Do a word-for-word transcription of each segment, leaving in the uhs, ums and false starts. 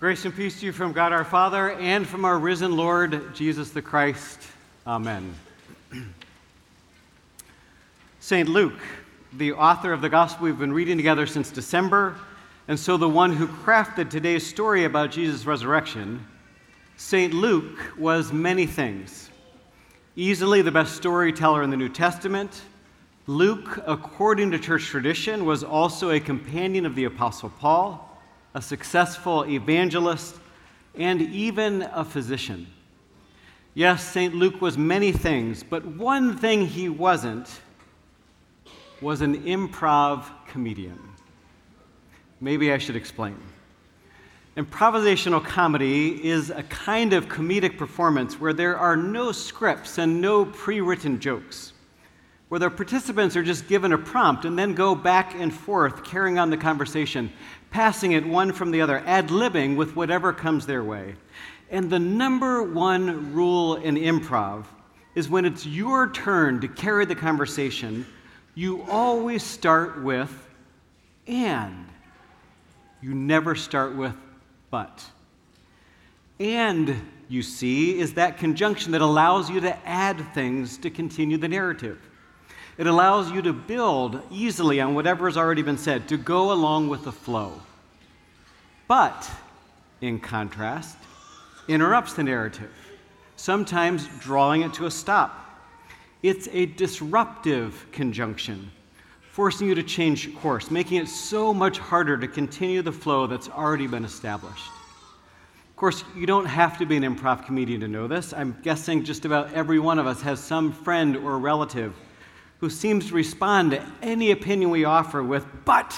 Grace and peace to you from God our Father and from our risen Lord, Jesus the Christ. Amen. Saint Luke, the author of the gospel we've been reading together since December, and so the one who crafted today's story about Jesus' resurrection, Saint Luke was many things. Easily the best storyteller in the New Testament, Luke, according to church tradition, was also a companion of the Apostle Paul, a successful evangelist, and even a physician. Yes, Saint Luke was many things, but one thing he wasn't was an improv comedian. Maybe I should explain. Improvisational comedy is a kind of comedic performance where there are no scripts and no pre-written jokes, where the participants are just given a prompt and then go back and forth, carrying on the conversation, passing it one from the other, ad-libbing with whatever comes their way. And the number one rule in improv is when it's your turn to carry the conversation, you always start with and. You never start with but. And, you see, is that conjunction that allows you to add things to continue the narrative. It allows you to build easily on whatever has already been said, to go along with the flow. But, in contrast, interrupts the narrative, sometimes drawing it to a stop. It's a disruptive conjunction, forcing you to change course, making it so much harder to continue the flow that's already been established. Of course, you don't have to be an improv comedian to know this. I'm guessing just about every one of us has some friend or relative who seems to respond to any opinion we offer with, but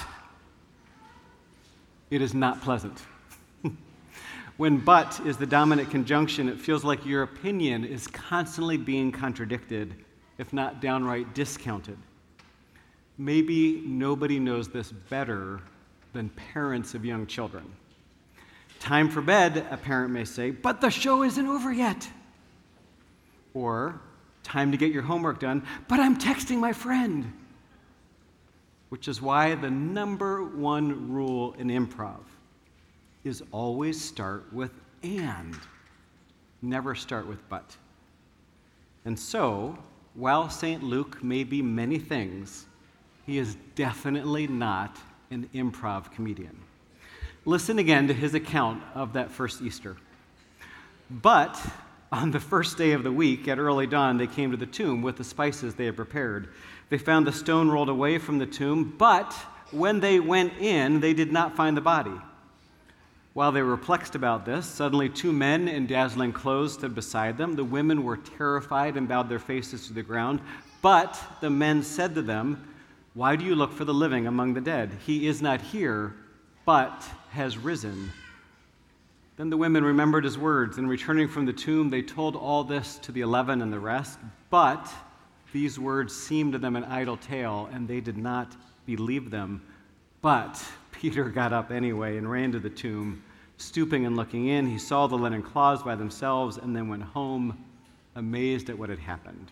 it is not pleasant. When but is the dominant conjunction, it feels like your opinion is constantly being contradicted, if not downright discounted. Maybe nobody knows this better than parents of young children. Time for bed, a parent may say, but the show isn't over yet. Or, time to get your homework done, but I'm texting my friend. Which is why the number one rule in improv is always start with and, never start with but. And so, while Saint Luke may be many things, he is definitely not an improv comedian. Listen again to his account of that first Easter. But on the first day of the week, at early dawn, they came to the tomb with the spices they had prepared. They found the stone rolled away from the tomb, but when they went in, they did not find the body. While they were perplexed about this, suddenly two men in dazzling clothes stood beside them. The women were terrified and bowed their faces to the ground. But the men said to them, "Why do you look for the living among the dead? He is not here, but has risen." Then the women remembered his words, and returning from the tomb, they told all this to the eleven and the rest. But these words seemed to them an idle tale, and they did not believe them. But Peter got up anyway and ran to the tomb. Stooping and looking in, he saw the linen cloths by themselves, and then went home, amazed at what had happened.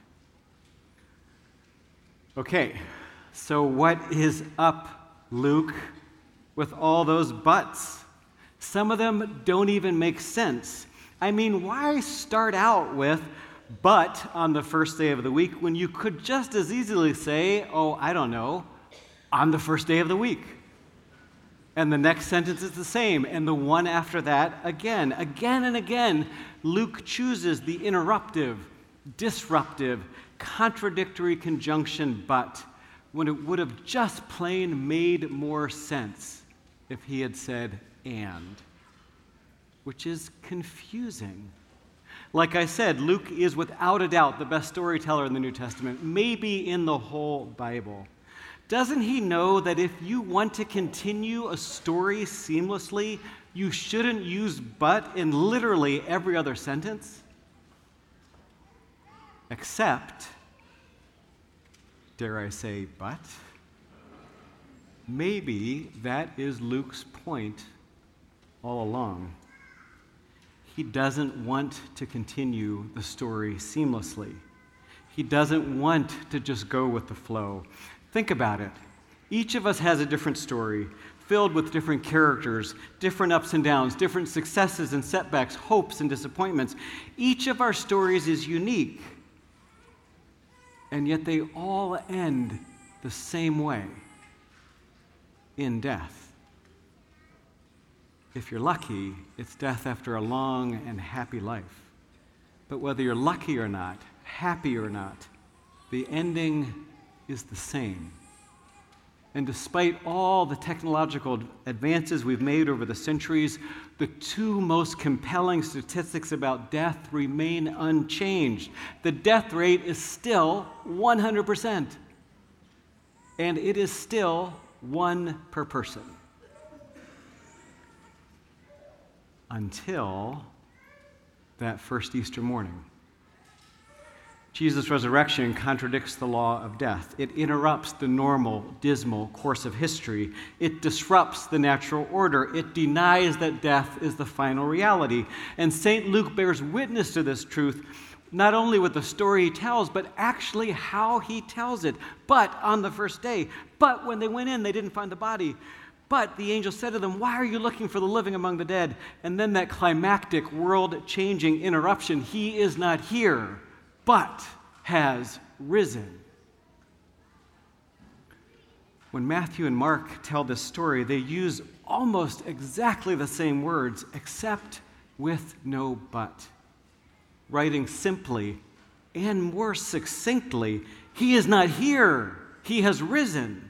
Okay, so what is up, Luke, with all those buts? Some of them don't even make sense. I mean, why start out with but on the first day of the week when you could just as easily say, oh, I don't know, on the first day of the week? And the next sentence is the same, and the one after that again. Again and again, Luke chooses the interruptive, disruptive, contradictory conjunction but, when it would have just plain made more sense if he had said and, which is confusing. Like I said, Luke is without a doubt the best storyteller in the New Testament, maybe in the whole Bible. Doesn't he know that if you want to continue a story seamlessly, you shouldn't use but in literally every other sentence? Except, dare I say, but? Maybe that is Luke's point all along. He doesn't want to continue the story seamlessly. He doesn't want to just go with the flow. Think about it. Each of us has a different story. filled with different characters, different ups and downs, different successes and setbacks, hopes and disappointments. Each of our stories is unique, and yet they all end the same way, in death. If you're lucky, it's death after a long and happy life. But whether you're lucky or not, happy or not, the ending is the same. And despite all the technological advances we've made over the centuries, the two most compelling statistics about death remain unchanged. The death rate is still one hundred percent, and it is still one per person. Until that first Easter morning. Jesus' resurrection contradicts the law of death. It interrupts the normal, dismal course of history. It disrupts the natural order. It denies that death is the final reality. And Saint Luke bears witness to this truth, not only with the story he tells, but actually how he tells it. But on the first day, but when they went in, they didn't find the body. But the angel said to them, "Why are you looking for the living among the dead?" And then that climactic, world-changing interruption, "He is not here, but has risen." When Matthew and Mark tell this story, they use almost exactly the same words, except with no but. Writing simply and more succinctly, "He is not here, he has risen."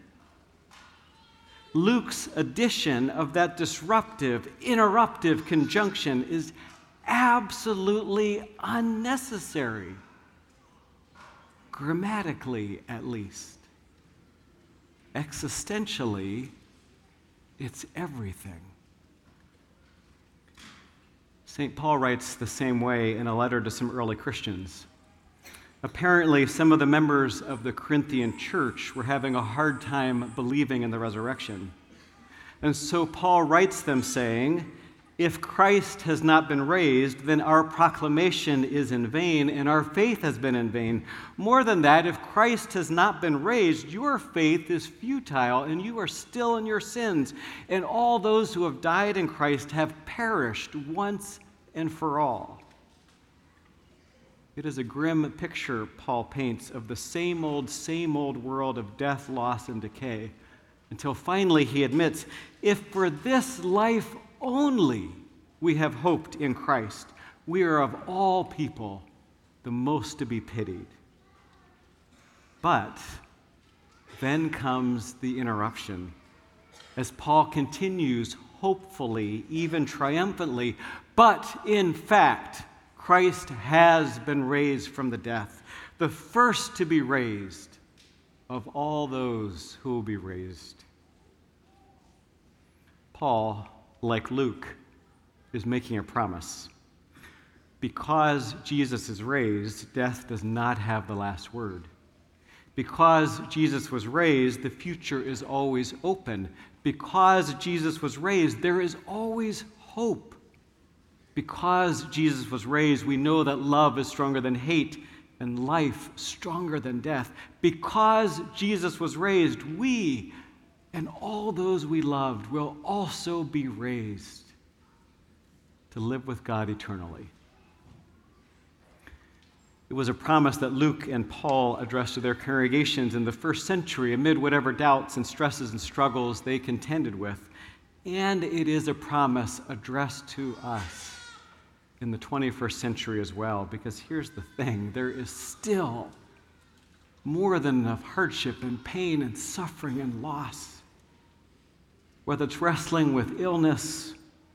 Luke's addition of that disruptive, interruptive conjunction is absolutely unnecessary. Grammatically, at least. Existentially, it's everything. Saint Paul writes the same way in a letter to some early Christians. Apparently, some of the members of the Corinthian church were having a hard time believing in the resurrection. And so Paul writes them saying, "If Christ has not been raised, then our proclamation is in vain, and our faith has been in vain. More than that, if Christ has not been raised, your faith is futile, and you are still in your sins. And all those who have died in Christ have perished once and for all." It is a grim picture Paul paints of the same old, same old world of death, loss, and decay, until finally he admits, if for this life only we have hoped in Christ, we are of all people the most to be pitied. But then comes the interruption, as Paul continues hopefully, even triumphantly, "But in fact, Christ has been raised from the death, the first to be raised of all those who will be raised." Paul, like Luke, is making a promise. Because Jesus is raised, death does not have the last word. Because Jesus was raised, the future is always open. Because Jesus was raised, there is always hope. Because Jesus was raised, we know that love is stronger than hate and life stronger than death. Because Jesus was raised, we and all those we loved will also be raised to live with God eternally. It was a promise that Luke and Paul addressed to their congregations in the first century amid whatever doubts and stresses and struggles they contended with. And it is a promise addressed to us in the twenty-first century as well, because here's the thing, there is still more than enough hardship and pain and suffering and loss. Whether it's wrestling with illness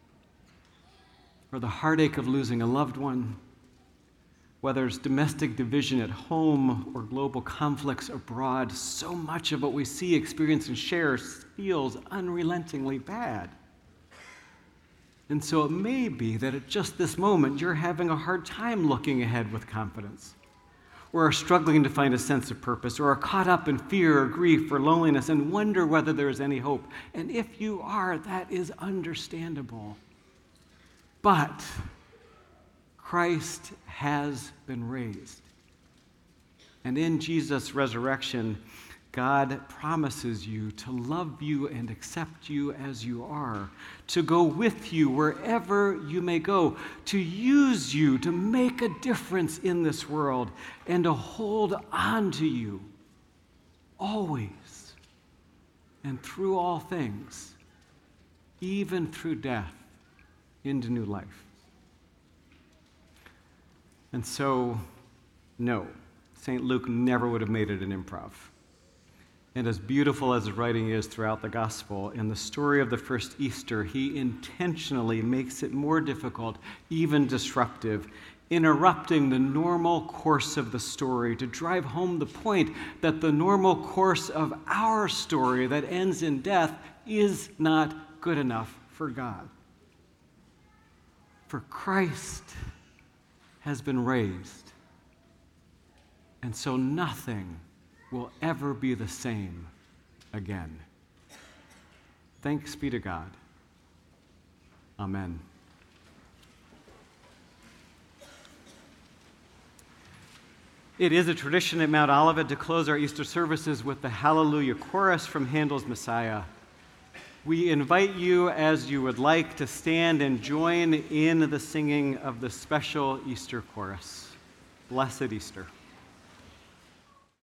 or the heartache of losing a loved one, whether it's domestic division at home or global conflicts abroad, so much of what we see, experience, and share feels unrelentingly bad. And so it may be that at just this moment you're having a hard time looking ahead with confidence, or are struggling to find a sense of purpose, or are caught up in fear or grief or loneliness and wonder whether there is any hope. And if you are, that is understandable. But Christ has been raised. And in Jesus' resurrection, God promises you to love you and accept you as you are, to go with you wherever you may go, to use you to make a difference in this world, and to hold on to you always and through all things, even through death, into new life. And so, no, Saint Luke never would have made it an improv. And as beautiful as his writing is throughout the gospel, in the story of the first Easter, he intentionally makes it more difficult, even disruptive, interrupting the normal course of the story to drive home the point that the normal course of our story that ends in death is not good enough for God. For Christ has been raised, and so nothing will ever be the same again. Thanks be to God. Amen. It is a tradition at Mount Olivet to close our Easter services with the Hallelujah Chorus from Handel's Messiah. We invite you, as you would like, to stand and join in the singing of the special Easter chorus. Blessed Easter.